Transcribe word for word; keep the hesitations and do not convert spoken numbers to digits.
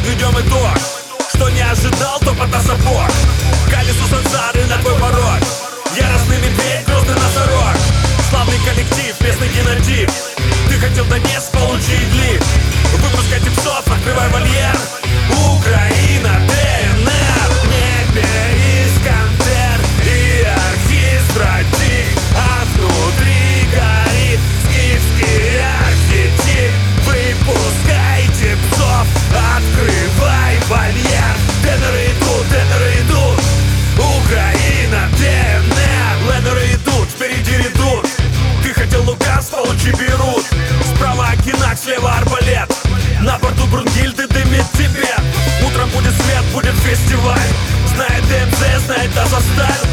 подведем итог. Что не ожидал, то под сапог. Колесо сансары на твой порог. Яростный медведь, грозный носорог. Славный коллектив, местный генотип. Ты хотел Донецк, получи Идлиб. Выпускайте псов, открывай вольер. Украина, ДНР. В небе Искандер и архистратик, а внутри горит скифский архетип. Выпускайте псов, открывай вольер. Теноры идут, теноры идут. Украина, ДНР. Ленеры идут, впереди редут. Ты хотел Луганск, получи Бейрут. Справа Акинак, слева арбалет. На борту Брунгильды дымит Тибет. Утром будет свет, будет фестиваль. Знает ДМЦ, знает Азовсталь.